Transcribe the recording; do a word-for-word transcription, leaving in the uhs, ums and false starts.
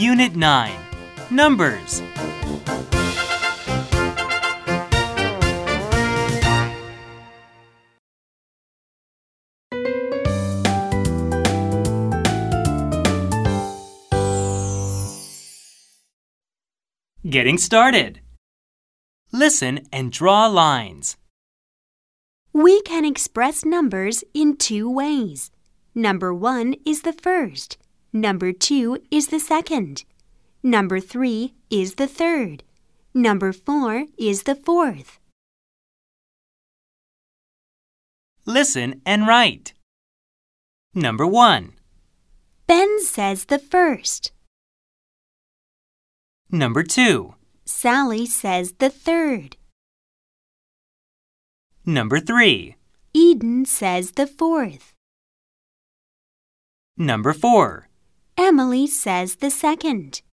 Unit nine. Numbers. Getting started. Listen and draw lines. We can express numbers in two ways. Number one is the first. Number two is the second. Number three is the third. Number four is the fourth. Listen and write. Number one. Ben says the first. Number two. Sally says the third. Number three. Eden says the fourth. Number four. Emily says the second.